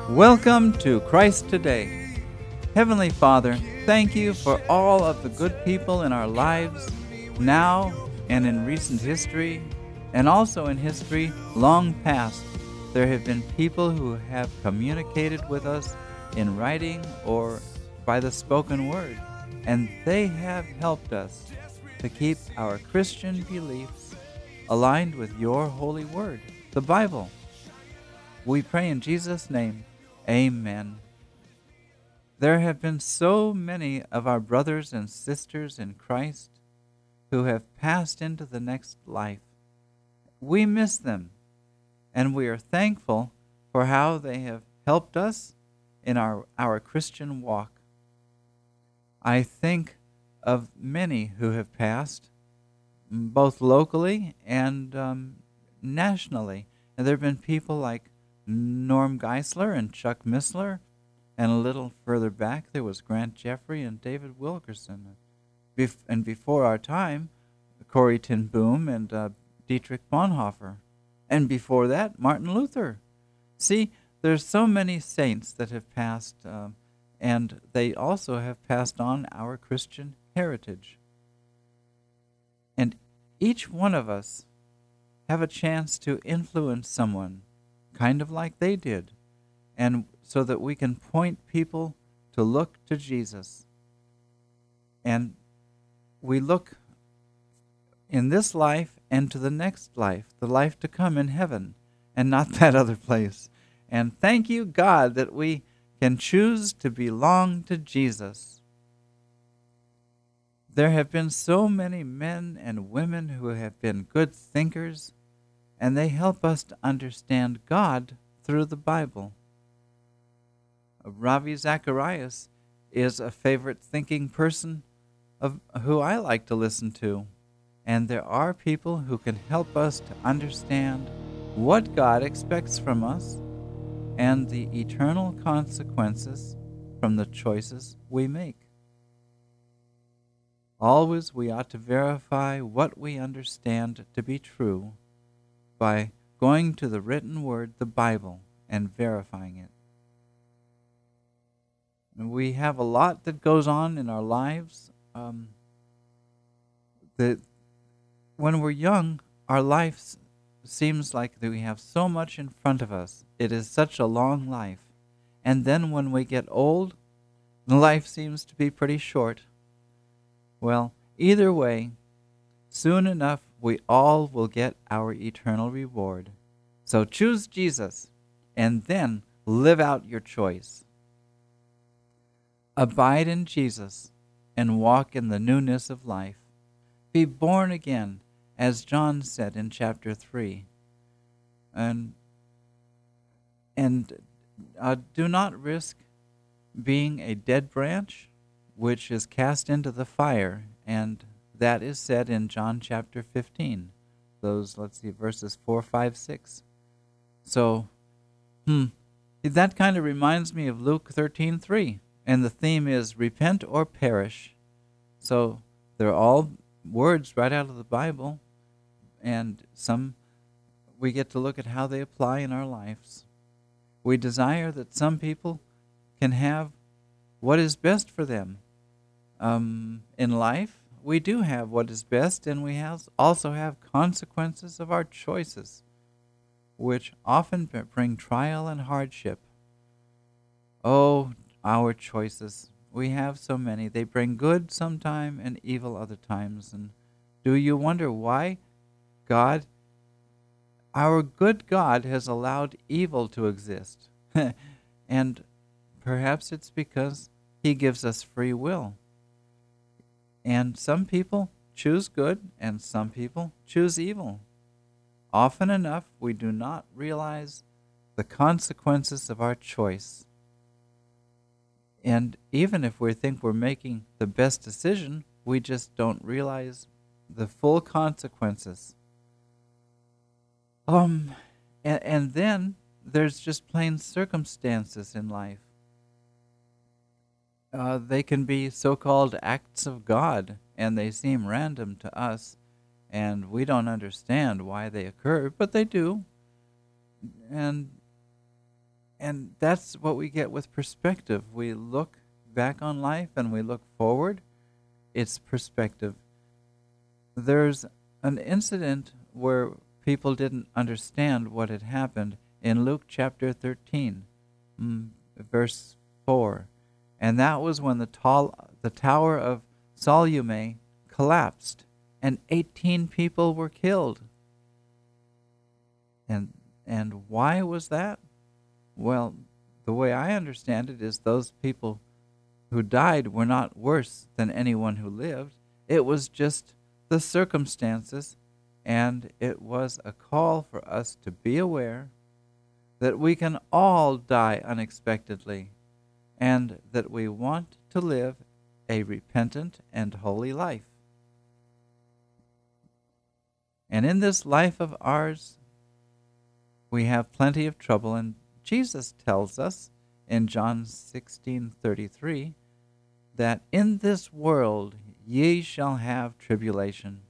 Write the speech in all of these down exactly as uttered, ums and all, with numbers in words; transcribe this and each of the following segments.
Welcome to Christ Today. Heavenly Father, thank you for all of the good people in our lives, now and in recent history, and also in history long past. There have been people who have communicated with us in writing or by the spoken word, and they have helped us to keep our Christian beliefs aligned with your holy word, the Bible. We pray in Jesus' name. Amen. There have been so many of our brothers and sisters in Christ who have passed into the next life. We miss them, and we are thankful for how they have helped us in our, our Christian walk. I think of many who have passed, both locally and um, nationally. And there have been people like Norm Geisler and Chuck Missler, and a little further back there was Grant Jeffrey and David Wilkerson. Bef- and before our time, Corrie ten Boom and uh, Dietrich Bonhoeffer. And before that, Martin Luther. See, there's so many saints that have passed, uh, and they also have passed on our Christian heritage. And each one of us have a chance to influence someone, kind of like they did, and so that we can point people to look to Jesus. And we look in this life and to the next life, the life to come in heaven, and not that other place. And thank you, God, that we can choose to belong to Jesus. There have been so many men and women who have been good thinkers, and they help us to understand God through the Bible. Ravi Zacharias is a favorite thinking person of who I like to listen to. And there are people who can help us to understand what God expects from us and the eternal consequences from the choices we make. Always we ought to verify what we understand to be true by going to the written word, the Bible, and verifying it. And we have a lot that goes on in our lives. Um, that when we're young, our life seems like that we have so much in front of us. It is such a long life. And then when we get old, the life seems to be pretty short. Well, either way, soon enough, we all will get our eternal reward. So choose Jesus, and then live out your choice. Abide in Jesus, and walk in the newness of life. Be born again, as John said in chapter three. And, and uh, do not risk being a dead branch, which is cast into the fire, and that is said in John chapter fifteen. Those, let's see, verses four, five, six. So, hmm, that kind of reminds me of Luke thirteen three. And the theme is repent or perish. So they're all words right out of the Bible. And some, we get to look at how they apply in our lives. We desire that some people can have what is best for them. Um, in life, we do have what is best, and we have also have consequences of our choices, which often bring trial and hardship. Oh, our choices. We have so many. They bring good sometime and evil other times. And do you wonder why God, our good God, has allowed evil to exist? And perhaps it's because he gives us free will. And some people choose good, and some people choose evil. Often enough, we do not realize the consequences of our choice. And even if we think we're making the best decision, we just don't realize the full consequences. Um, and, and then there's just plain circumstances in life. Uh, they can be so-called acts of God, and they seem random to us, and we don't understand why they occur, but they do. And And that's what we get with perspective. We look back on life and we look forward. It's perspective. There's an incident where people didn't understand what had happened in Luke chapter thirteen, mm, verse four. And that was when the, tall, the tower of Siloam collapsed and eighteen people were killed. And and why was that? Well, the way I understand it is those people who died were not worse than anyone who lived. It was just the circumstances, and it was a call for us to be aware that we can all die unexpectedly, and that we want to live a repentant and holy life. And in this life of ours, we have plenty of trouble, and Jesus tells us in John sixteen thirty-three that in this world ye shall have tribulation.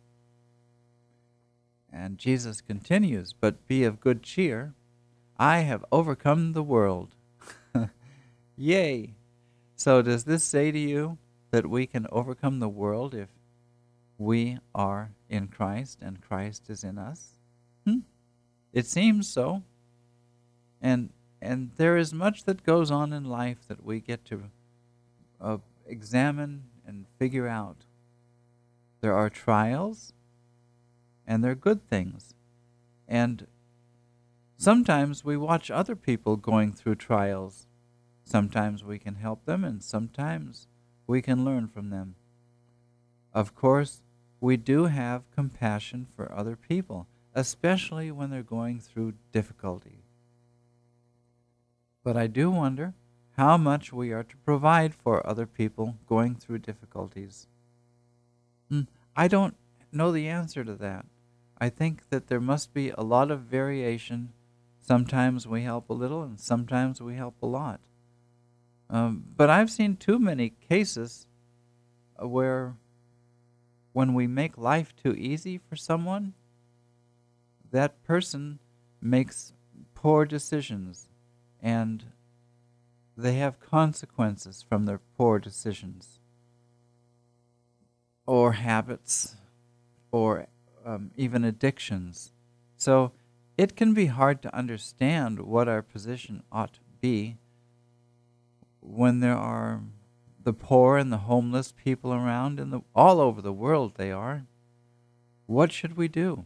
And Jesus continues, but be of good cheer, I have overcome the world. Yay! So does this say to you that we can overcome the world if we are in Christ and Christ is in us? Hmm? It seems so. And and there is much that goes on in life that we get to uh, examine and figure out. There are trials, and they're good things. And sometimes we watch other people going through trials. Sometimes we can help them, and sometimes we can learn from them. Of course, we do have compassion for other people, especially when they're going through difficulty. But I do wonder how much we are to provide for other people going through difficulties. I don't know the answer to that. I think that there must be a lot of variation. Sometimes we help a little, and sometimes we help a lot. Um, but I've seen too many cases where when we make life too easy for someone, that person makes poor decisions, and they have consequences from their poor decisions, or habits, or um, even addictions. So it can be hard to understand what our position ought to be when there are the poor and the homeless people around, and the, all over the world they are. What should we do?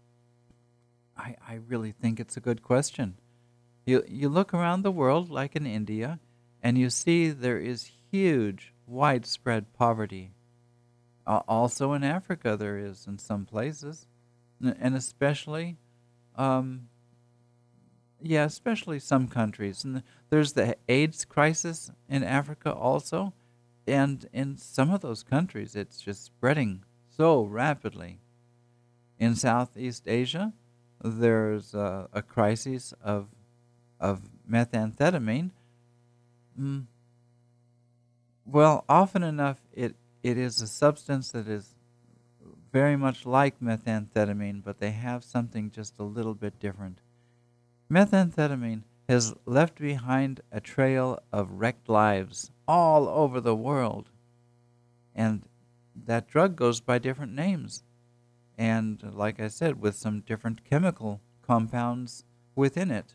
I, I really think it's a good question. You, you look around the world, like in India, and you see there is huge, widespread poverty. Uh, also in Africa there is in some places, and especially, um, yeah, especially some countries. And there's the AIDS crisis in Africa also, and in some of those countries it's just spreading so rapidly. In Southeast Asia, there's a, a crisis of of methamphetamine. Mm. Well, often enough, it, it is a substance that is very much like methamphetamine, but they have something just a little bit different. Methamphetamine has left behind a trail of wrecked lives all over the world. And that drug goes by different names. And like I said, with some different chemical compounds within it.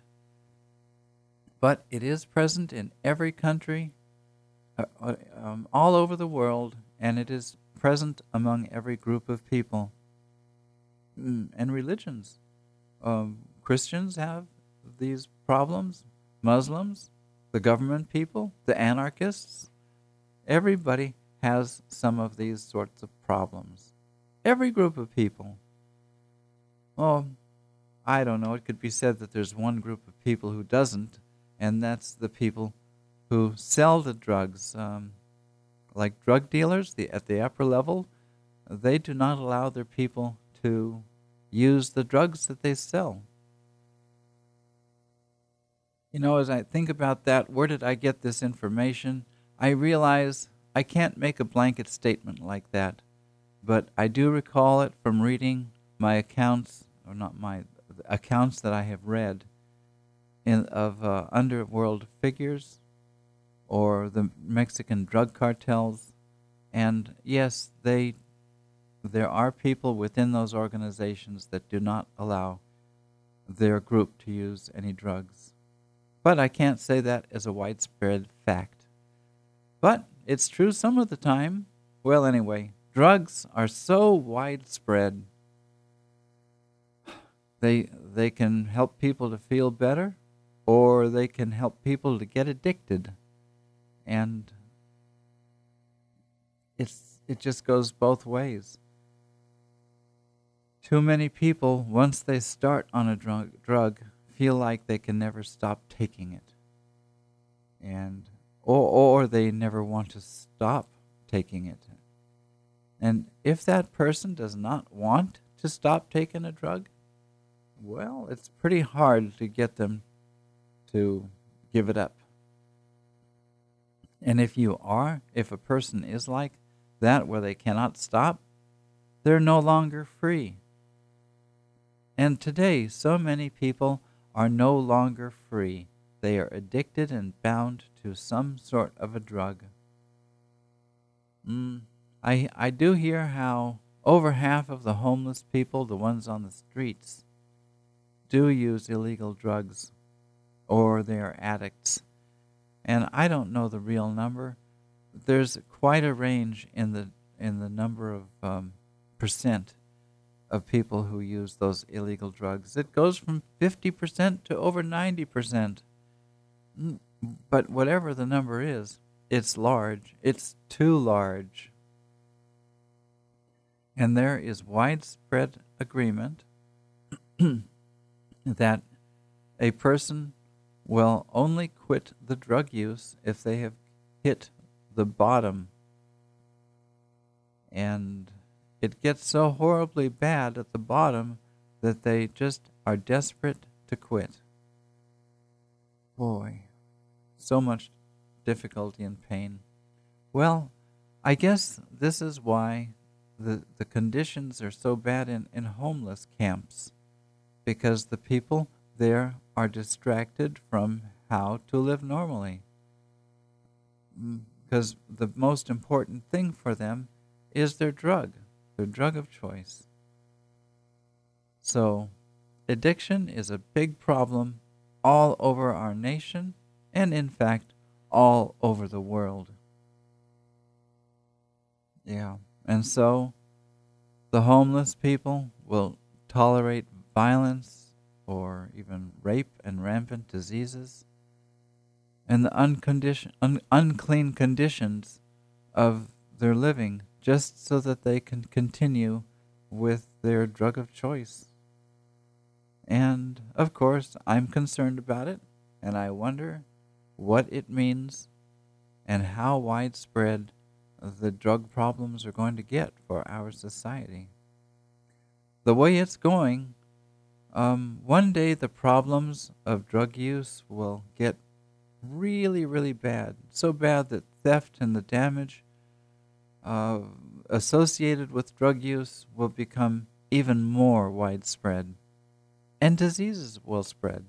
But it is present in every country, uh, uh, um, all over the world, and it is present among every group of people. Mm, and religions. Um, Christians have these problems, Muslims, the government people, the anarchists. Everybody has some of these sorts of problems. Every group of people. Well, I don't know, it could be said that there's one group of people who doesn't, and that's the people who sell the drugs. Um, like drug dealers the, at the upper level, they do not allow their people to use the drugs that they sell. You know, as I think about that, where did I get this information? I realize I can't make a blanket statement like that, but I do recall it from reading my accounts, or not my, accounts that I have read. in, of uh, underworld figures or the Mexican drug cartels. And yes, they there are people within those organizations that do not allow their group to use any drugs. But I can't say that as a widespread fact. But it's true some of the time. Well, anyway, drugs are so widespread. They they can help people to feel better, or they can help people to get addicted. And it's it just goes both ways. Too many people, once they start on a drug, drug, feel like they can never stop taking it, and or or they never want to stop taking it. And if that person does not want to stop taking a drug, well, it's pretty hard to get them to give it up. And if you are, if a person is like that, where they cannot stop, they're no longer free. And today, so many people are no longer free. They are addicted and bound to some sort of a drug. Mm, I, I do hear how over half of the homeless people, the ones on the streets, do use illegal drugs, or they are addicts. And I don't know the real number. There's quite a range in the in the number of um, percent of people who use those illegal drugs. It goes from fifty percent to over ninety percent. But whatever the number is, it's large. It's too large. And there is widespread agreement that a person will only quit the drug use if they have hit the bottom. And it gets so horribly bad at the bottom that they just are desperate to quit. Boy, so much difficulty and pain. Well, I guess this is why the, the conditions are so bad in, in homeless camps, because the people there are distracted from how to live normally. Because the most important thing for them is their drug, their drug of choice. So, addiction is a big problem all over our nation, and in fact, all over the world. Yeah, and so the homeless people will tolerate violence or even rape and rampant diseases, and the uncondition, un, unclean conditions of their living, just so that they can continue with their drug of choice. And, of course, I'm concerned about it, and I wonder what it means and how widespread the drug problems are going to get for our society. The way it's going, um, one day the problems of drug use will get really, really bad. So bad that theft and the damage uh, associated with drug use will become even more widespread. And diseases will spread.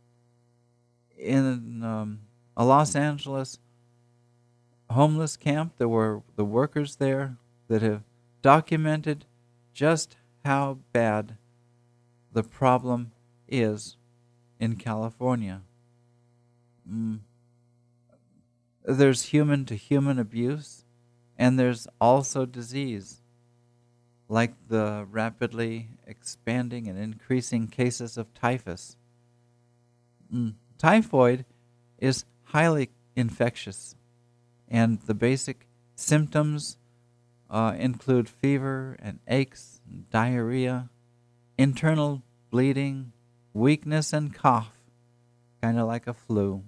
In um, a Los Angeles homeless camp, there were the workers there that have documented just how bad the problem is in California. Mm. There's human-to-human abuse, and there's also disease, like the rapidly expanding and increasing cases of typhus. Mm. Typhoid is highly infectious, and the basic symptoms uh, include fever and aches, and diarrhea, internal bleeding, weakness, and cough, kind of like a flu.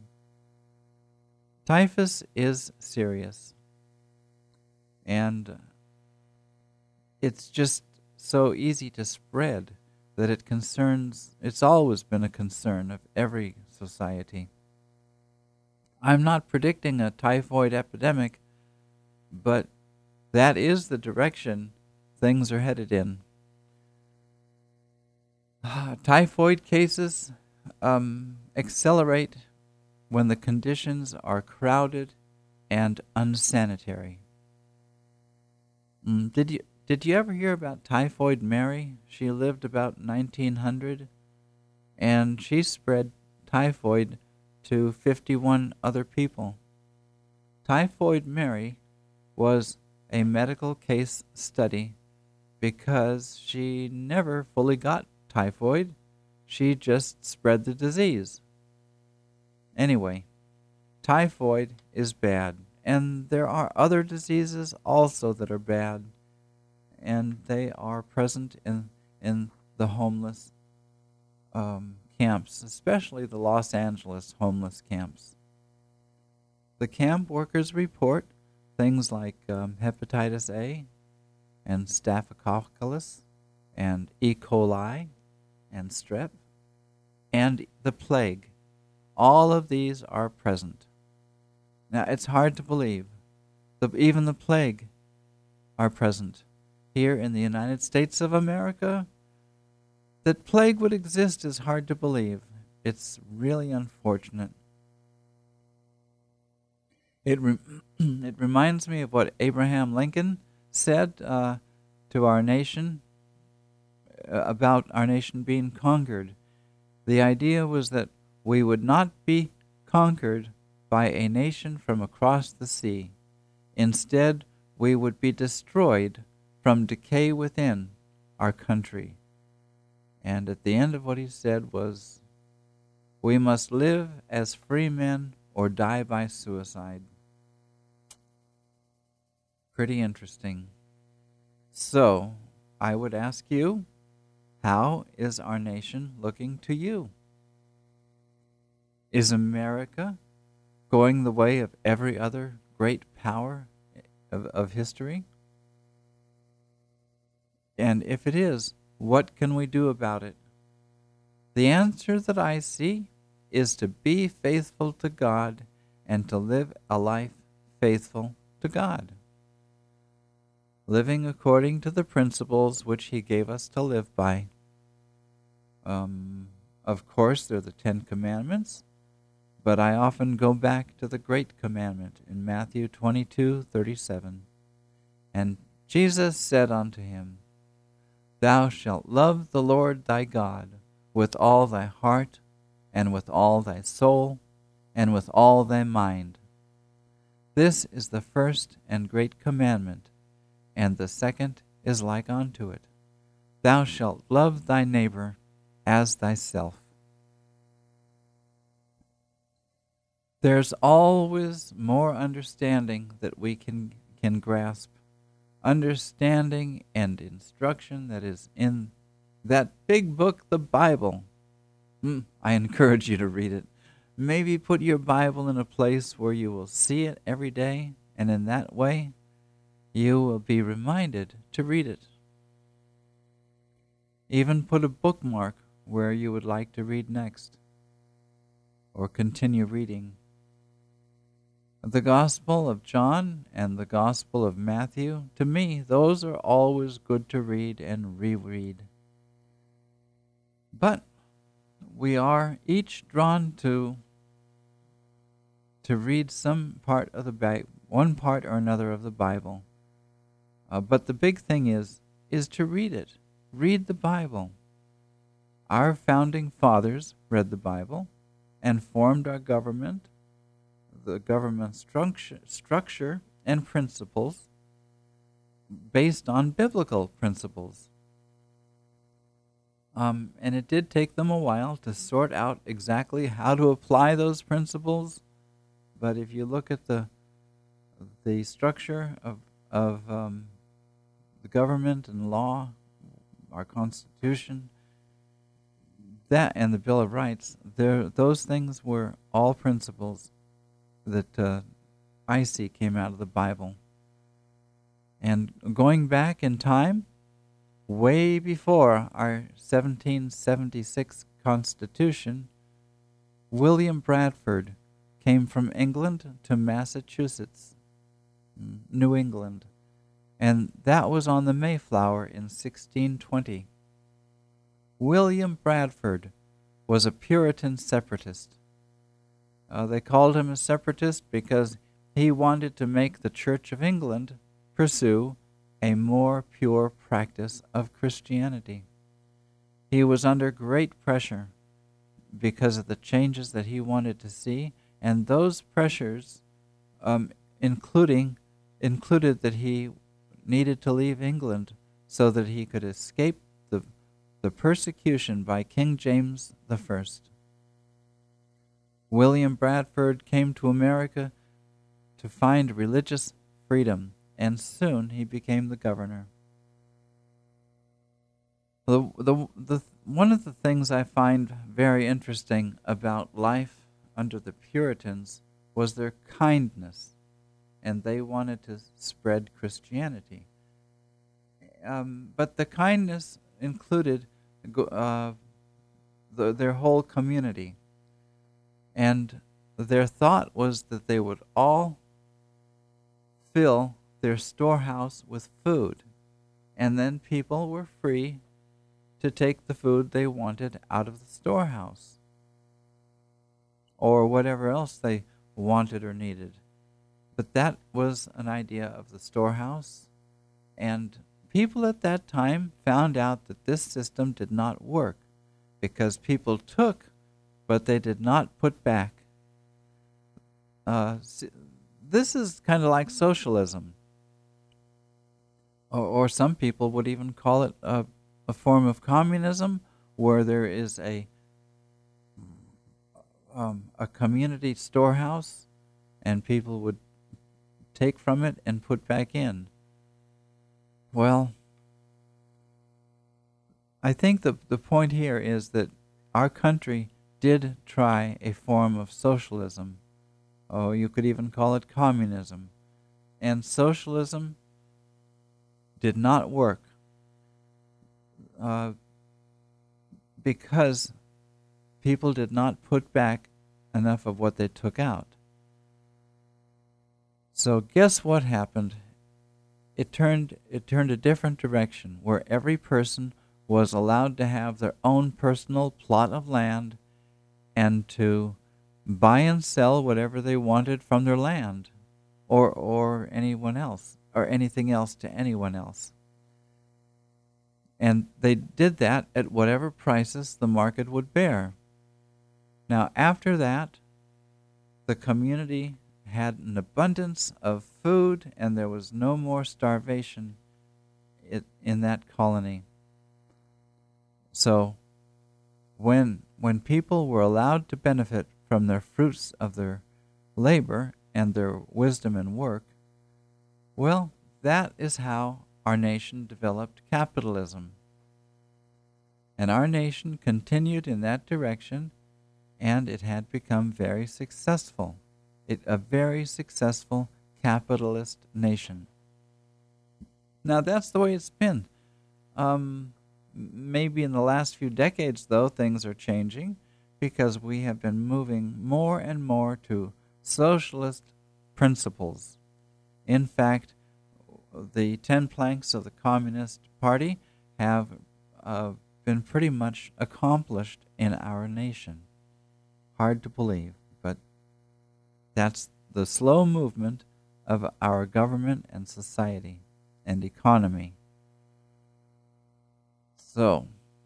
Typhus is serious, and it's just so easy to spread that it concerns, it's always been a concern of every society. I'm not predicting a typhoid epidemic, but that is the direction things are headed in. Typhoid cases um, accelerate when the conditions are crowded and unsanitary. Mm, did you did you ever hear about Typhoid Mary? She lived about nineteen hundred, and she spread typhoid to fifty-one other people. Typhoid Mary was a medical case study because she never fully got typhoid. She just spread the disease. Anyway, typhoid is bad, and there are other diseases also that are bad, and they are present in in the homeless um, camps, especially the Los Angeles homeless camps. The camp workers report things like um, hepatitis A and staphylococcus and E. coli and strep and the plague. All of these are present. Now, it's hard to believe. The, even the plague are present. Here in the United States of America, that plague would exist is hard to believe. It's really unfortunate. It, re- it reminds me of what Abraham Lincoln said uh, to our nation uh, about our nation being conquered. The idea was that we would not be conquered by a nation from across the sea. Instead, we would be destroyed from decay within our country. And at the end of what he said was, we must live as free men or die by suicide. Pretty interesting. So, I would ask you, how is our nation looking to you? Is America going the way of every other great power of, of history? And if it is, what can we do about it? The answer that I see is to be faithful to God and to live a life faithful to God, living according to the principles which He gave us to live by. Um, of course, there are the Ten Commandments, but I often go back to the Great Commandment in Matthew twenty-two thirty-seven. And Jesus said unto him, Thou shalt love the Lord thy God with all thy heart, and with all thy soul, and with all thy mind. This is the first and great commandment, and the second is like unto it. Thou shalt love thy neighbor as thyself. There's always more understanding that we can, can grasp. Understanding and instruction that is in that big book, the Bible. Mm, I encourage you to read it. Maybe put your Bible in a place where you will see it every day, and in that way, you will be reminded to read it. Even put a bookmark where you would like to read next, or continue reading. The Gospel of John and the Gospel of Matthew, to me, those are always good to read and reread. But we are each drawn to to read some part of the Bible, one part or another of the Bible. Uh, but the big thing is, is to read it. Read the Bible. Our founding fathers read the Bible and formed our government, the government structure, structure and principles based on biblical principles. Um, and it did take them a while to sort out exactly how to apply those principles. But if you look at the the structure of of um, the government and law, our Constitution, that and the Bill of Rights, there those things were all principles that uh, I see came out of the Bible. And going back in time, way before our seventeen seventy-six Constitution, William Bradford came from England to Massachusetts, New England, and that was on the Mayflower in sixteen twenty. William Bradford was a Puritan separatist. Uh, they called him a separatist because he wanted to make the Church of England pursue a more pure practice of Christianity. He was under great pressure because of the changes that he wanted to see, and those pressures um, including included that he needed to leave England so that he could escape the, the persecution by King James the First. William Bradford came to America to find religious freedom, and soon he became the governor. The, the, the, one of the things I find very interesting about life under the Puritans was their kindness, and they wanted to spread Christianity. Um, but the kindness included uh, the, their whole community. And their thought was that they would all fill their storehouse with food, and then people were free to take the food they wanted out of the storehouse, or whatever else they wanted or needed. But that was an idea of the storehouse, and people at that time found out that this system did not work because people took, but they did not put back. Uh, this is kind of like socialism, or, or some people would even call it a, a form of communism, where there is a um, a community storehouse, and people would take from it and put back in. Well, I think the the point here is that our country did try a form of socialism. Oh, you could even call it communism. And socialism did not work uh, because people did not put back enough of what they took out. So guess what happened? It turned it turned a different direction, where every person was allowed to have their own personal plot of land and to buy and sell whatever they wanted from their land, or or anyone else, or anything else to anyone else. And they did that at whatever prices the market would bear. Now, after that, the community had an abundance of food, and there was no more starvation in that colony. So, when when people were allowed to benefit from their fruits of their labor and their wisdom and work, well, that is how our nation developed capitalism. And our nation continued in that direction, and it had become very successful. It, a very successful capitalist nation. Now, that's the way it's been. Um, maybe in the last few decades, though, things are changing, because we have been moving more and more to socialist principles. In fact, the ten planks of the Communist Party have uh, been pretty much accomplished in our nation. Hard to believe, but that's the slow movement of our government and society and economy. So,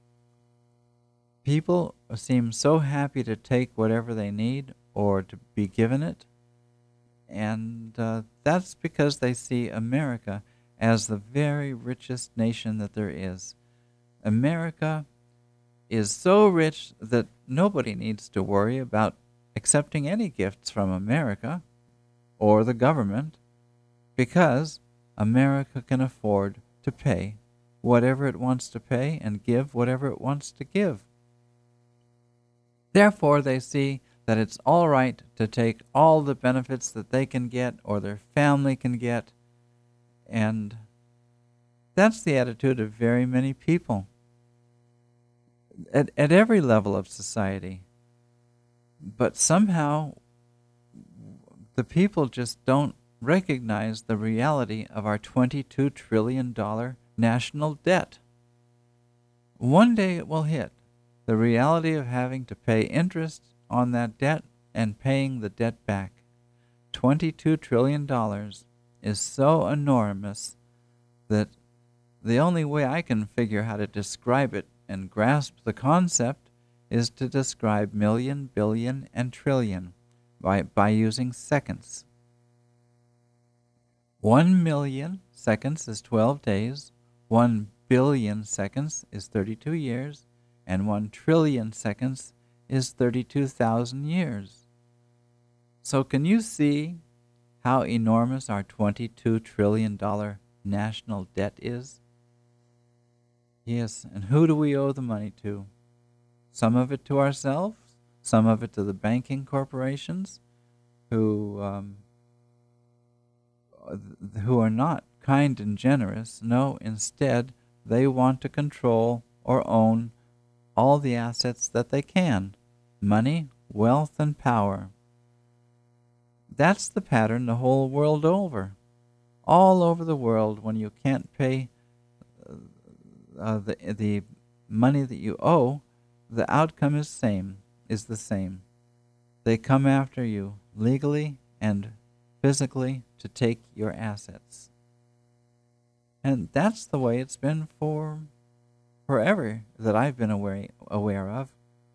people seem so happy to take whatever they need or to be given it, and uh, that's because they see America as the very richest nation that there is. America is so rich that nobody needs to worry about accepting any gifts from America or the government, because America can afford to pay whatever it wants to pay and give whatever it wants to give. Therefore, they see that it's all right to take all the benefits that they can get or their family can get, and that's the attitude of very many people at, at every level of society. But somehow the people just don't recognize the reality of our twenty-two trillion dollars national debt. One day it will hit, The reality of having to pay interest on that debt and paying the debt back. twenty-two trillion dollars is so enormous that the only way I can figure how to describe it and grasp the concept is to describe million, billion, and trillion by, by using seconds. One million seconds is twelve days, one billion seconds is thirty-two years, and one trillion seconds is thirty-two thousand years. So can you see how enormous our twenty-two trillion dollars national debt is? Yes, and who do we owe the money to? Some of it to ourselves, some of it to the banking corporations who um, who are not kind and generous. No, instead, they want to control or own all the assets that they can. Money, wealth, and power. That's the pattern the whole world over. All over the world, when you can't pay uh, the the money that you owe, the outcome is same is the same. They come after you legally and physically to take your assets. And that's the way it's been for forever that I've been aware aware of.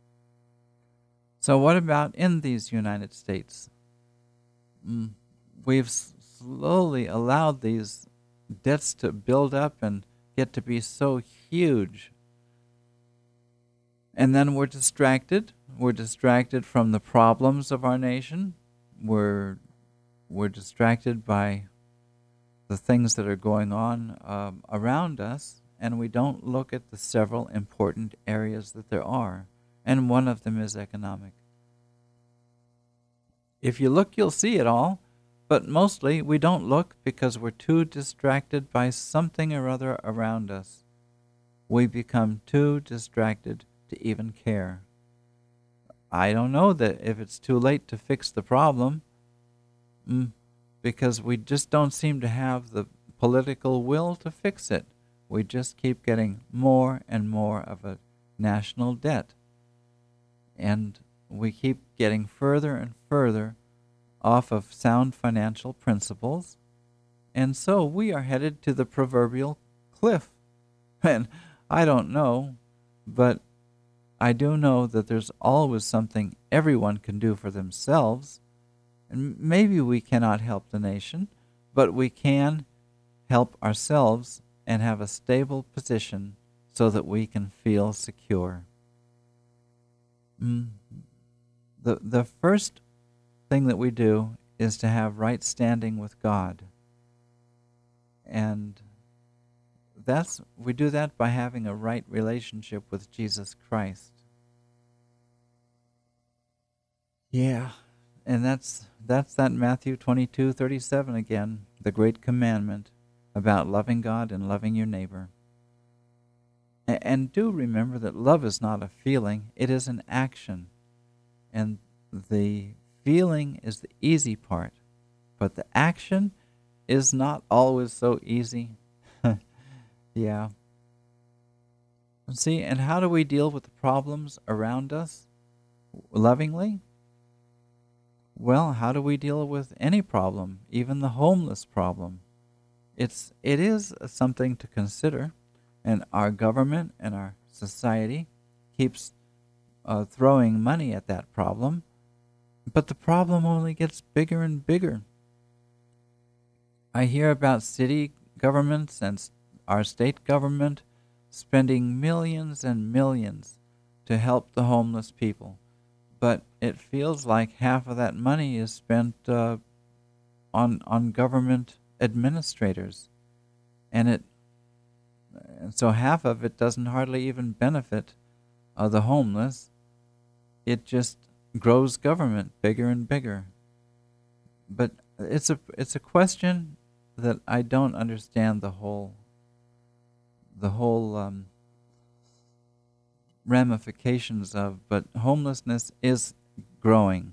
So what about in these United States? Mm, we've s- slowly allowed these debts to build up and get to be so huge. And then we're distracted. We're distracted from the problems of our nation. We're we're distracted by the things that are going on um, around us, and we don't look at the several important areas that there are. And one of them is economic. If you look, you'll see it all, but mostly we don't look because we're too distracted by something or other around us. We become too distracted to even care. I don't know that if it's too late to fix the problem, mm, because we just don't seem to have the political will to fix it. We just keep getting more and more of a national debt. And we keep getting further and further off of sound financial principles. And so we are headed to the proverbial cliff. And I don't know, but I do know that there's always something everyone can do for themselves. And maybe we cannot help the nation, but we can help ourselves and have a stable position so that we can feel secure. Mm. The, the first thing that we do is to have right standing with God. And that's we do that by having a right relationship with Jesus Christ. Yeah. And that's that's that Matthew twenty-two thirty-seven again, the great commandment about loving God and loving your neighbor. A- and do remember that love is not a feeling, it is an action. And the feeling is the easy part, but the action is not always so easy. Yeah. See, and how do we deal with the problems around us lovingly? Well, how do we deal with any problem, even the homeless problem? It's it is something to consider, and our government and our society keeps uh, throwing money at that problem, but the problem only gets bigger and bigger. I hear about city governments and s- our state government spending millions and millions to help the homeless people, but it feels like half of that money is spent uh, on on government administrators, and it and so half of it doesn't hardly even benefit uh, the homeless. It just grows government bigger and bigger. But it's a it's a question that I don't understand the whole the whole um, ramifications of. But homelessness is growing.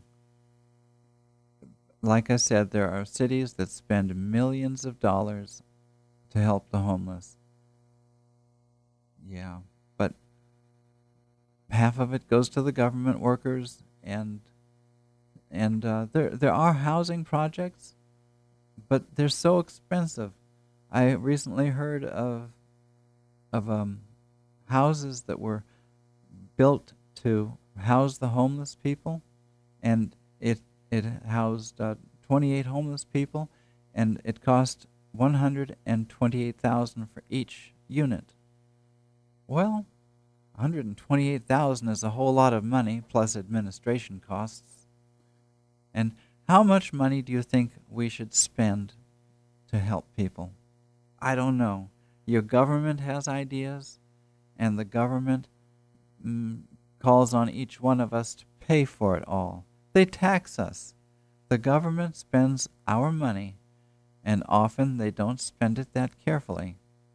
Like I said, there are cities that spend millions of dollars to help the homeless. Yeah, but half of it goes to the government workers, and and uh, there there are housing projects, but they're so expensive. I recently heard of of um, houses that were built to house the homeless people, and it it housed uh, twenty-eight homeless people, and it cost one hundred twenty-eight thousand for each unit. Well, one hundred twenty-eight thousand is a whole lot of money plus administration costs. And how much money do you think we should spend to help people? I don't know. Your government has ideas, and the government mm, calls on each one of us to pay for it all. They tax us. The government spends our money, and often they don't spend it that carefully.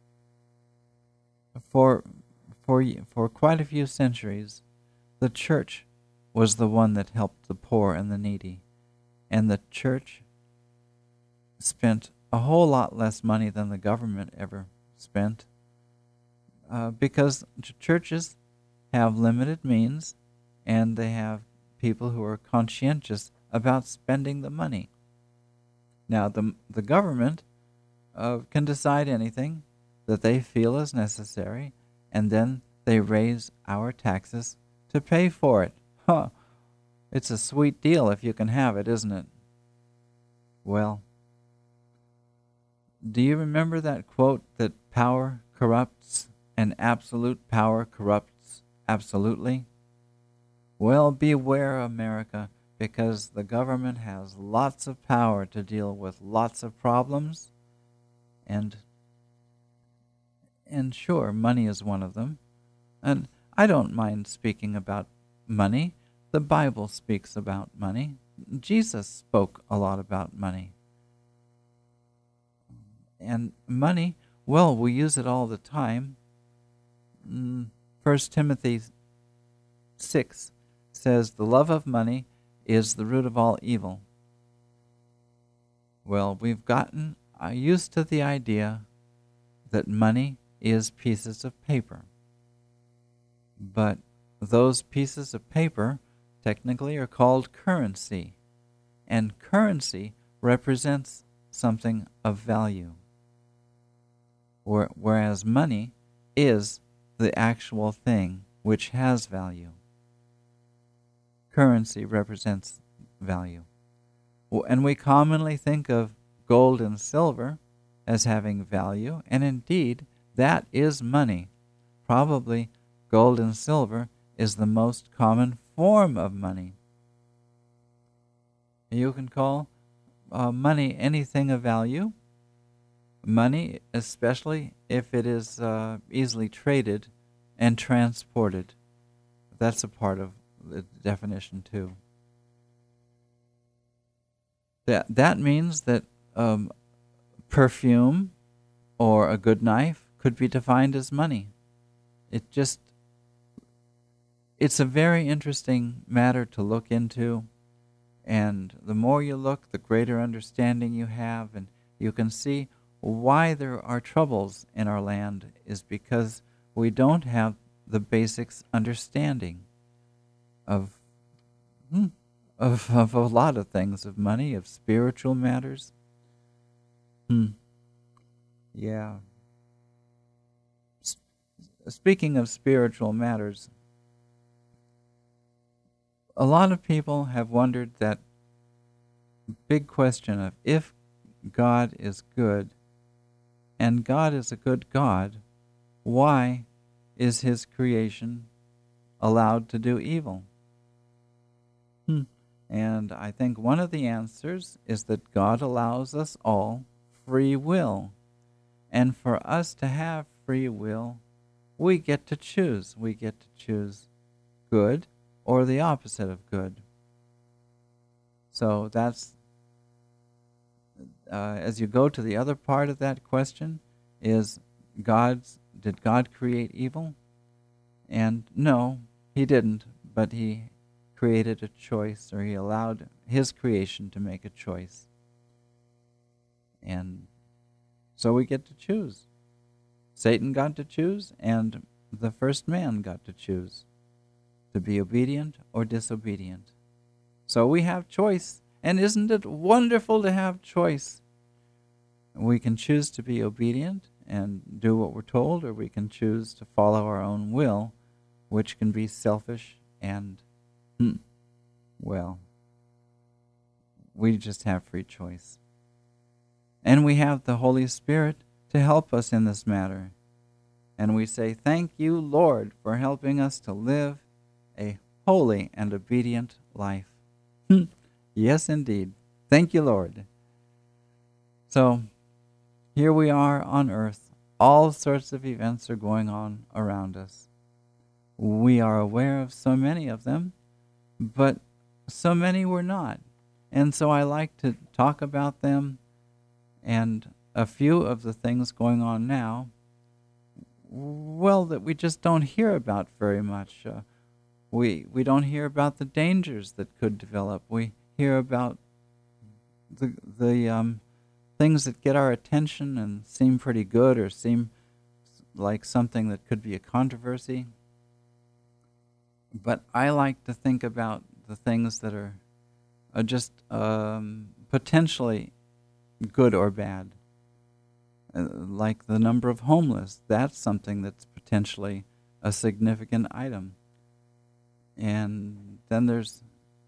For, for, for quite a few centuries, the church was the one that helped the poor and the needy, and the church spent a whole lot less money than the government ever spent, uh, because ch- churches have limited means, and they have people who are conscientious about spending the money. Now, the the government uh, can decide anything that they feel is necessary, and then they raise our taxes to pay for it. Huh. It's a sweet deal if you can have it, isn't it? Well, do you remember that quote that power corrupts and absolute power corrupts absolutely? Well, beware, America, because the government has lots of power to deal with lots of problems, and and sure, money is one of them. And I don't mind speaking about money. The Bible speaks about money. Jesus spoke a lot about money. And money, well, we use it all the time. Mm, First Timothy six says, the love of money is the root of all evil. Well, we've gotten uh, used to the idea that money is pieces of paper. But those pieces of paper technically are called currency, and currency represents something of value, whereas money is the actual thing which has value. Currency represents value. And we commonly think of gold and silver as having value, and indeed, that is money. Probably gold and silver is the most common form of money. You can call uh, money anything of value. Money, especially if it is uh, easily traded and transported. That's a part of the definition too. That that means that um, perfume or a good knife could be defined as money. It just it's a very interesting matter to look into, and the more you look, the greater understanding you have, and you can see why there are troubles in our land is because we don't have the basics understanding of hmm, of, of a lot of things, of money, of spiritual matters. Hmm. Yeah. S- Speaking of spiritual matters, a lot of people have wondered that big question of if God is good, and God is a good God, why is his creation allowed to do evil? Hmm. And I think one of the answers is that God allows us all free will. And for us to have free will, we get to choose. We get to choose good or the opposite of good. So that's, uh, as you go to the other part of that question, is God's, did God create evil? And no, he didn't, but he created a choice, or he allowed his creation to make a choice. And so we get to choose. Satan got to choose, and the first man got to choose. to be obedient or disobedient. So we have choice. And isn't it wonderful to have choice? We can choose to be obedient and do what we're told, or we can choose to follow our own will, which can be selfish and, hmm, well, we just have free choice. And we have the Holy Spirit to help us in this matter. And we say, thank you, Lord, for helping us to live a holy and obedient life. Yes, indeed. Thank you, Lord. So, here we are on earth. All sorts of events are going on around us. We are aware of so many of them, but so many we're not. And so I like to talk about them, and a few of the things going on now, well, that we just don't hear about very much. Uh, we we don't hear about the dangers that could develop. We hear about the the um, things that get our attention and seem pretty good or seem like something that could be a controversy. But I like to think about the things that are, are just um, potentially good or bad. Uh, like the number of homeless, that's something that's potentially a significant item. And then there's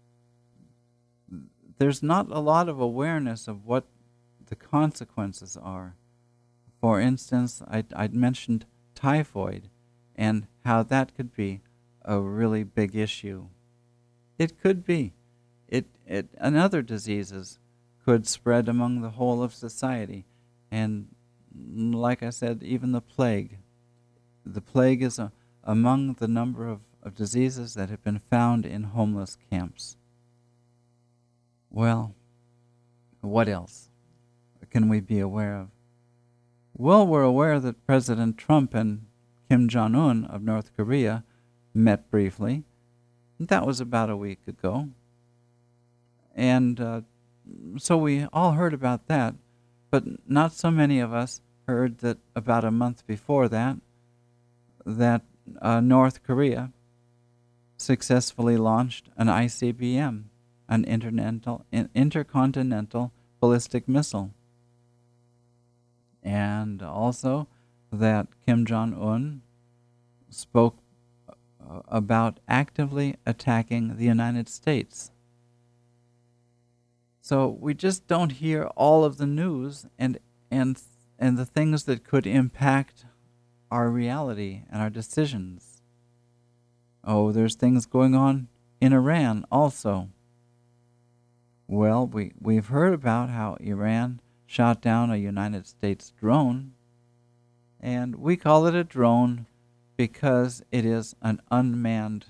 there's not a lot of awareness of what the consequences are. For instance, I I'd mentioned typhoid and how that could be a really big issue. It could be. It it and other diseases could spread among the whole of society. And like I said, even the plague. The plague is a, among the number of, of diseases that have been found in homeless camps. Well, what else can we be aware of? Well, we're aware that President Trump and Kim Jong-un of North Korea met briefly. That was about a week ago. And uh, so we all heard about that, but not so many of us heard that about a month before that, that uh, North Korea successfully launched an I C B M, an intercontinental, intercontinental ballistic missile. And also that Kim Jong-un spoke uh, about actively attacking the United States. So we just don't hear all of the news and and and the things that could impact our reality and our decisions. Oh, there's things going on in Iran also. Well, we, we've heard about how Iran shot down a United States drone, and we call it a drone because it is an unmanned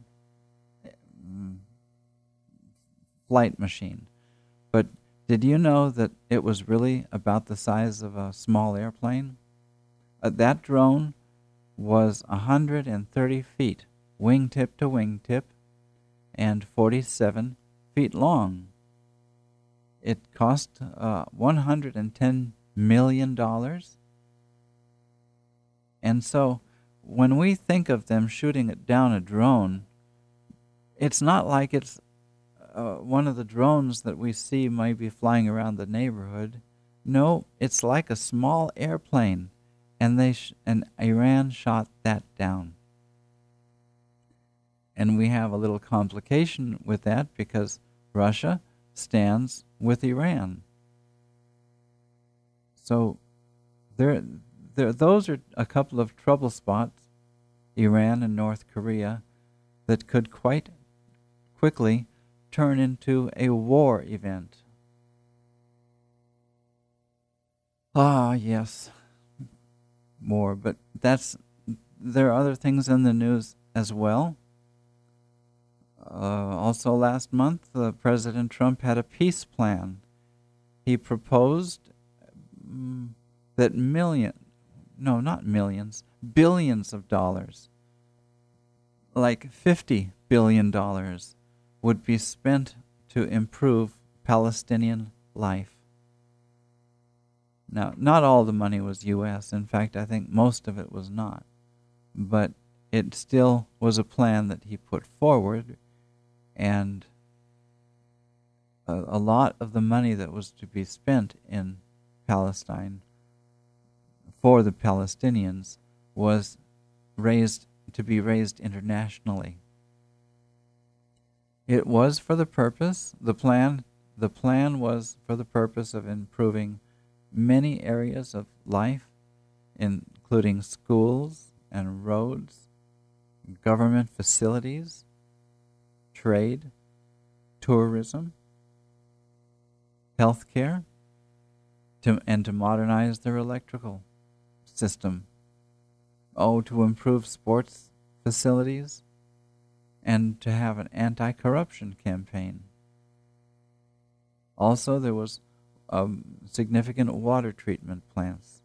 flight machine. But did you know that it was really about the size of a small airplane? Uh, that drone was one hundred thirty feet, wingtip to wingtip, and forty-seven feet long. It cost uh, one hundred ten million dollars. And so when we think of them shooting it down a drone, it's not like it's uh, one of the drones that we see maybe flying around the neighborhood. No, it's like a small airplane, and they sh- and Iran shot that down. And we have a little complication with that because Russia stands with Iran. So there, there, those are a couple of trouble spots, Iran and North Korea, that could quite quickly turn into a war event. Ah, yes, war, but that's there are other things in the news as well. Uh, also last month, uh, President Trump had a peace plan. He proposed um, that million, no, not millions, billions of dollars, like fifty billion dollars, would be spent to improve Palestinian life. Now, not all the money was U S. In fact, I think most of it was not. But it still was a plan that he put forward, and a, a lot of the money that was to be spent in Palestine for the Palestinians was raised to be raised internationally. It was for the purpose, the plan, the plan was for the purpose of improving many areas of life, including schools and roads, government facilities, trade, tourism, healthcare, to, and to modernize their electrical system. Oh, to improve sports facilities, and to have an anti-corruption campaign. Also, there was um, significant water treatment plants.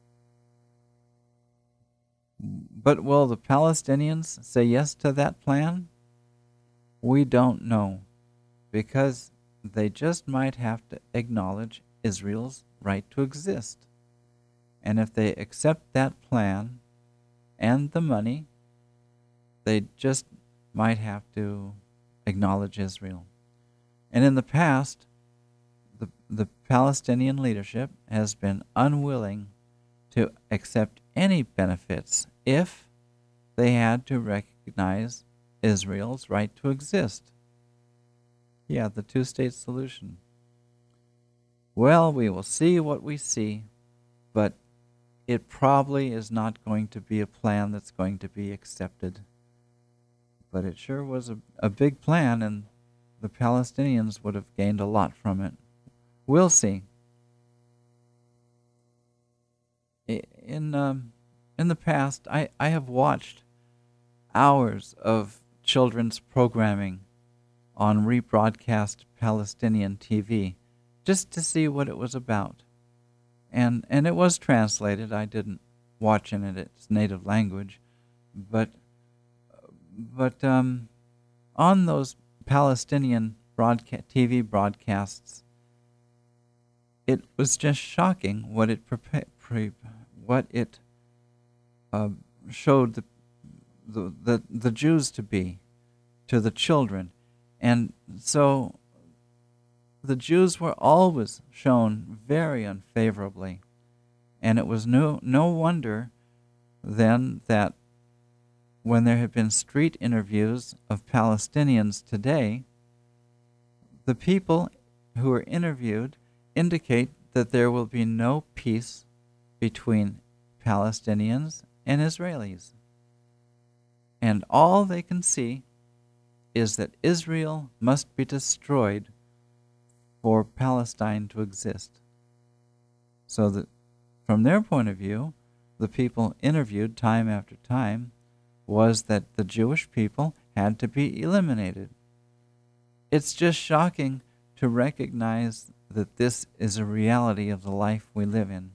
But will the Palestinians say yes to that plan? We don't know, because they just might have to acknowledge Israel's right to exist. And if they accept that plan and the money, they just might have to acknowledge Israel. And in the past, the, the Palestinian leadership has been unwilling to accept any benefits if they had to recognize Israel's right to exist. Yeah, the two-state solution. Well, we will see what we see, but it probably is not going to be a plan that's going to be accepted. But it sure was a, a big plan, and the Palestinians would have gained a lot from it. We'll see. In um, in the past, I, I have watched hours of children's programming on rebroadcast Palestinian T V just to see what it was about. And and it was translated. I didn't watch in it its native language, but but um, on those Palestinian broadca- T V broadcasts, it was just shocking what it prepa- pre- what it uh, showed the, the the the Jews to be to the children, and so the Jews were always shown very unfavorably, and it was no no wonder then that when there have been street interviews of Palestinians today, the people who are interviewed indicate that there will be no peace between Palestinians and Israelis. And all they can see is that Israel must be destroyed for Palestine to exist. So that from their point of view, the people interviewed time after time was that the Jewish people had to be eliminated. It's just shocking to recognize that this is a reality of the life we live in.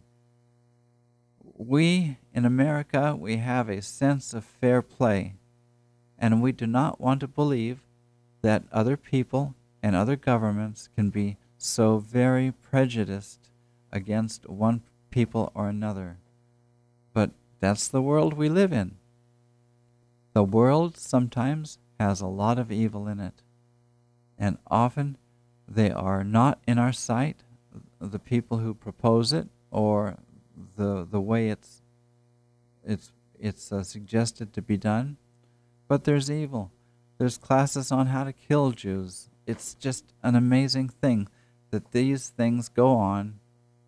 We, in America, we have a sense of fair play, and we do not want to believe that other people and other governments can be so very prejudiced against one people or another. But that's the world we live in. The world sometimes has a lot of evil in it, and often they are not in our sight, the people who propose it, or the the way it's it's it's uh, suggested to be done. But there's evil. There's classes on how to kill Jews. It's just an amazing thing that these things go on.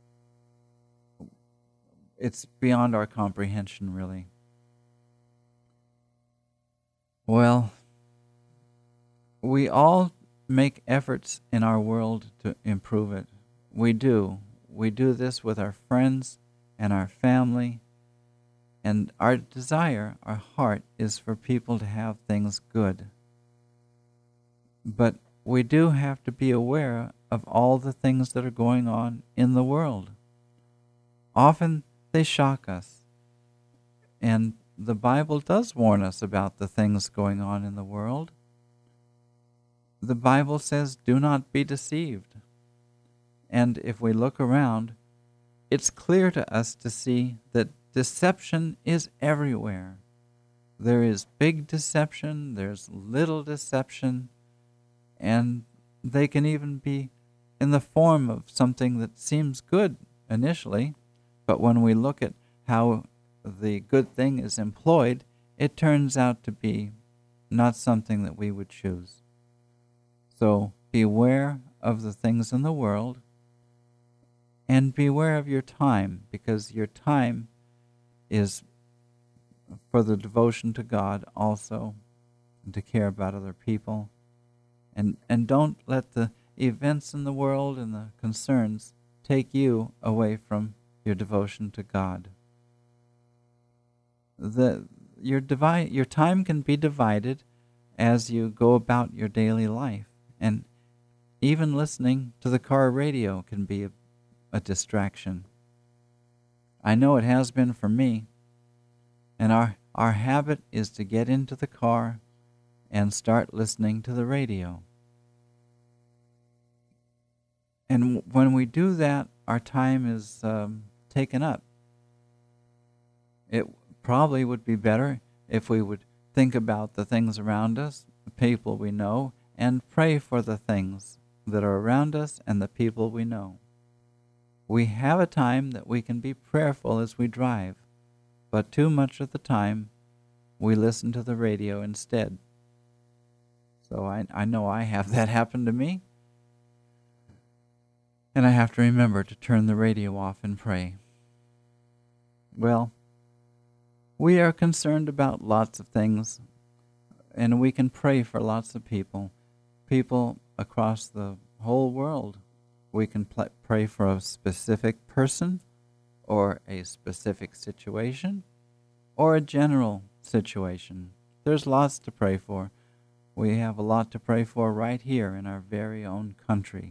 It's beyond our comprehension, really. Well, we all make efforts in our world to improve it. We do. We do this with our friends and our family. And our desire, our heart, is for people to have things good. But we do have to be aware of all the things that are going on in the world. Often they shock us. And the Bible does warn us about the things going on in the world. The Bible says, do not be deceived. And if we look around, it's clear to us to see that deception is everywhere. There is big deception, there's little deception, and they can even be in the form of something that seems good initially, but when we look at how the good thing is employed, it turns out to be not something that we would choose. So beware of the things in the world, and beware of your time, because your time is for the devotion to God also, and to care about other people. And, and don't let the events in the world and the concerns take you away from your devotion to God. The, your, divi- your time can be divided as you go about your daily life. And even listening to the car radio can be a, a distraction. I know it has been for me. And our, our habit is to get into the car and start listening to the radio. And w- when we do that, our time is um, taken up. It probably would be better if we would think about the things around us, the people we know, and pray for the things that are around us and the people we know. We have a time that we can be prayerful as we drive, but too much of the time we listen to the radio instead. So I, I know I have that happen to me, and I have to remember to turn the radio off and pray. Well, we are concerned about lots of things, and we can pray for lots of people, people across the whole world. We can pl- pray for a specific person, or a specific situation, or a general situation. There's lots to pray for. We have a lot to pray for right here in our very own country.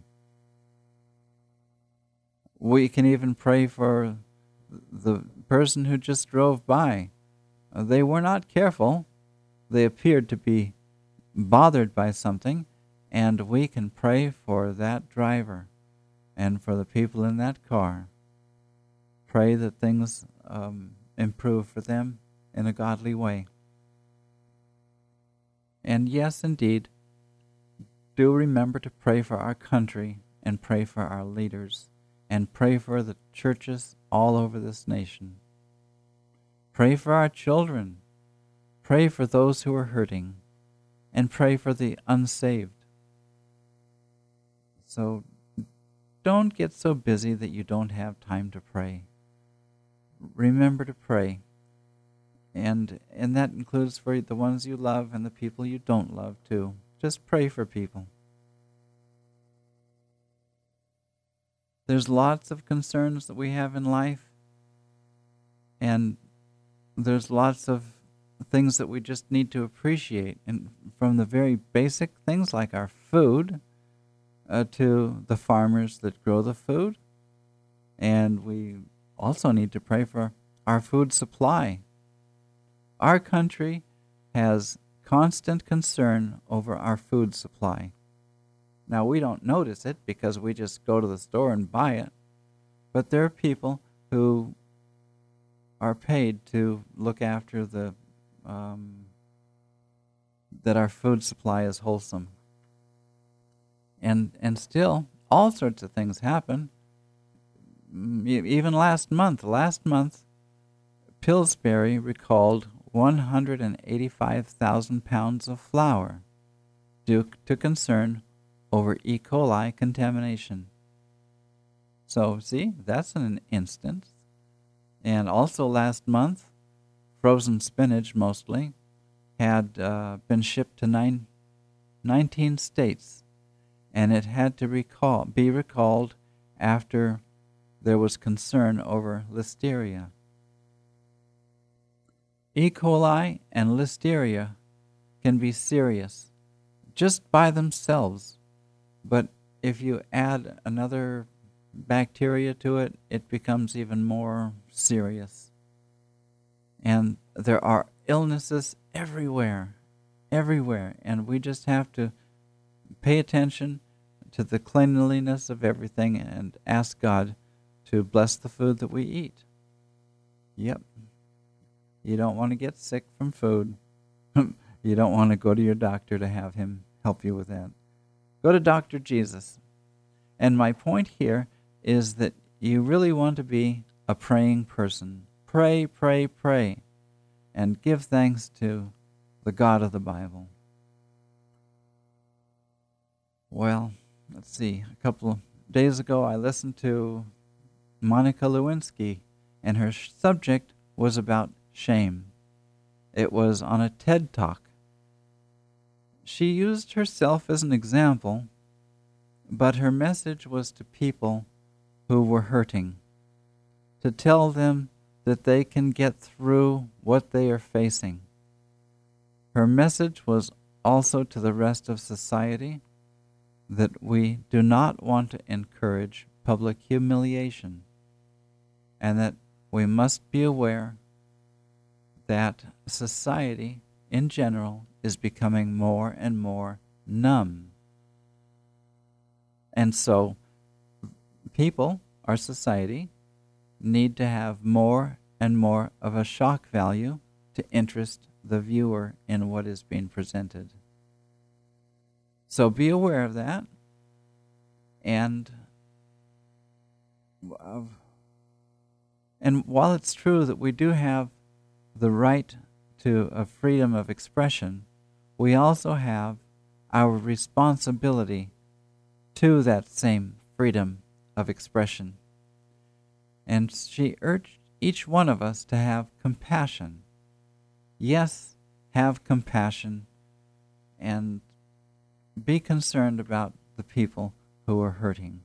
We can even pray for the person who just drove by. Uh, they were not careful. They appeared to be bothered by something, and we can pray for that driver and for the people in that car. Pray that things um, improve for them in a godly way. And yes, indeed, do remember to pray for our country and pray for our leaders and pray for the churches all over this nation. Pray for our children. Pray for those who are hurting, and pray for the unsaved. So don't get so busy that you don't have time to pray. Remember to pray. And and that includes for the ones you love and the people you don't love too. Just pray for people. There's lots of concerns that we have in life, and there's lots of things that we just need to appreciate, and from the very basic things like our food uh, to the farmers that grow the food. And we also need to pray for our food supply. Our country has constant concern over our food supply. Now, we don't notice it because we just go to the store and buy it, but there are people who are paid to look after the um, that our food supply is wholesome. And and still, all sorts of things happen. Even last month, last month, Pillsbury recalled one hundred eighty-five thousand pounds of flour due to concern over E. coli contamination. So, see, that's an instance. And also last month, frozen spinach mostly had uh, been shipped to nine, nineteen states, and it had to recall be recalled after there was concern over listeria. E. coli and listeria can be serious just by themselves, but if you add another bacteria to it, it becomes even more serious. And there are illnesses everywhere, everywhere, and we just have to pay attention to the cleanliness of everything and ask God to bless the food that we eat. Yep. You don't want to get sick from food. You don't want to go to your doctor to have him help you with that. Go to Doctor Jesus. And my point here is that you really want to be a praying person. Pray, pray, pray, and give thanks to the God of the Bible. Well, let's see. A couple of days ago, I listened to Monica Lewinsky, and her sh- subject was about shame. It was on a TED Talk. She used herself as an example, but her message was to people who were hurting, to tell them that they can get through what they are facing. Her message was also to the rest of society that we do not want to encourage public humiliation, and that we must be aware that society in general is becoming more and more numb. And so people, our society, need to have more and more of a shock value to interest the viewer in what is being presented. So be aware of that. And uh, and while it's true that we do have the right to a freedom of expression, we also have our responsibility to that same freedom of expression. And she urged each one of us to have compassion. Yes, have compassion and be concerned about the people who are hurting.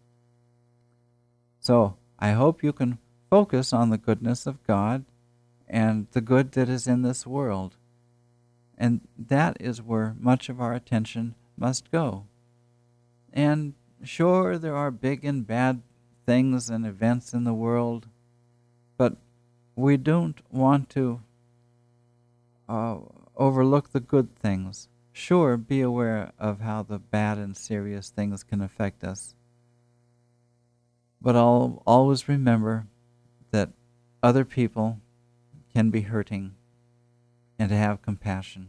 So I hope you can focus on the goodness of God and the good that is in this world. And that is where much of our attention must go. And sure, there are big and bad things and events in the world, but we don't want to uh, overlook the good things. Sure, be aware of how the bad and serious things can affect us. But I'll always remember that other people can be hurting and to have compassion.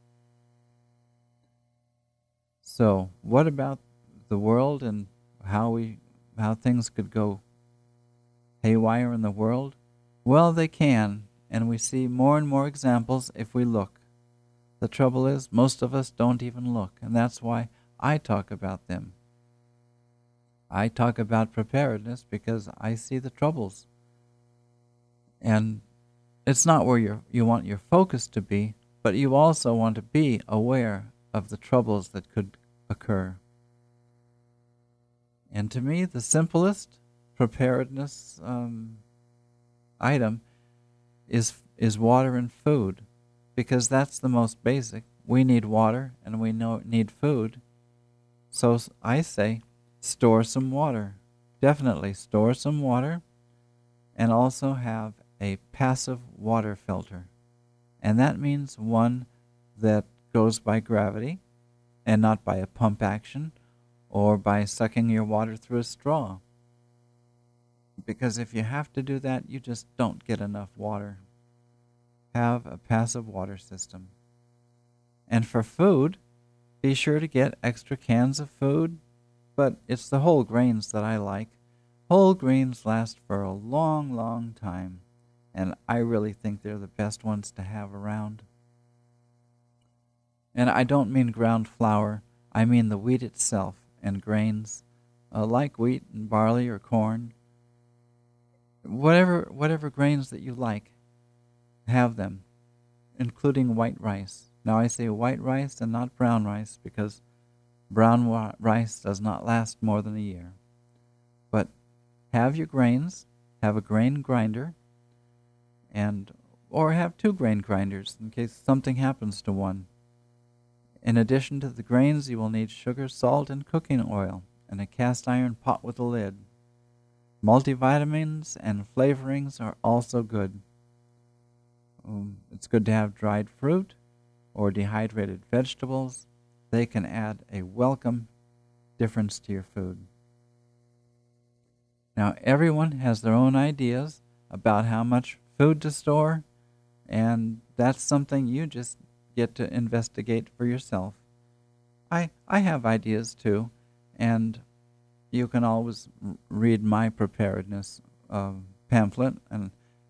So, what about the world and how we how things could go haywire in the world? Well, they can, and we see more and more examples if we look. The trouble is, most of us don't even look, and that's why I talk about them. I talk about preparedness because I see the troubles. And it's not where you you want your focus to be, but you also want to be aware of the troubles that could occur. And to me, the simplest preparedness um, item is is water and food, because that's the most basic. We need water and we know need food. So I say, store some water. Definitely store some water, and also have a passive water filter. And that means one that goes by gravity and not by a pump action or by sucking your water through a straw. Because if you have to do that, you just don't get enough water. Have a passive water system. And for food, be sure to get extra cans of food, but it's the whole grains that I like. Whole grains last for a long, long time, and I really think they're the best ones to have around. And I don't mean ground flour, I mean the wheat itself and grains, uh, like wheat and barley or corn. Whatever, whatever grains that you like, have them, including white rice. Now I say white rice and not brown rice because brown wa- rice does not last more than a year. But have your grains, have a grain grinder, and or have two grain grinders in case something happens to one. In addition to the grains, you will need sugar, salt, and cooking oil, and a cast iron pot with a lid. Multivitamins and flavorings are also good. Um, it's good to have dried fruit or dehydrated vegetables. They can add a welcome difference to your food. Now, everyone has their own ideas about how much food to store, and that's something you just get to investigate for yourself. I I have ideas too, and you can always r- read my preparedness uh, pamphlet, and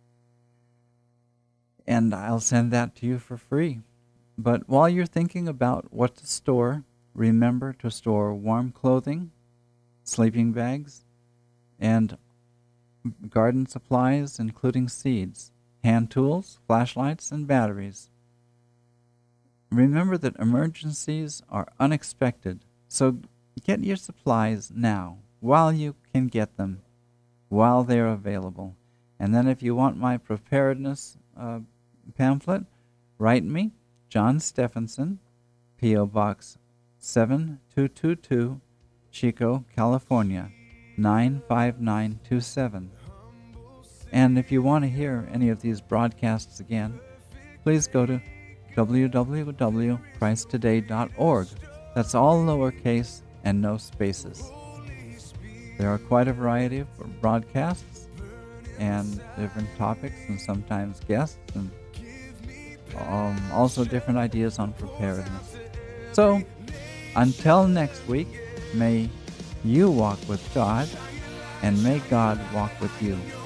and I'll send that to you for free. But while you're thinking about what to store, remember to store warm clothing, sleeping bags, and garden supplies, including seeds, hand tools, flashlights, and batteries. Remember that emergencies are unexpected, so get your supplies now, while you can get them, while they're available. And then if you want my preparedness uh, pamphlet, write me, John Stephenson, P O. Box seven two two two, Chico, California, nine five nine two seven. And if you want to hear any of these broadcasts again, please go to w w w dot christ today dot org. That's all lowercase and no spaces. There are quite a variety of broadcasts and different topics and sometimes guests, and um, also different ideas on preparedness. So, until next week, may you walk with God, and may God walk with you.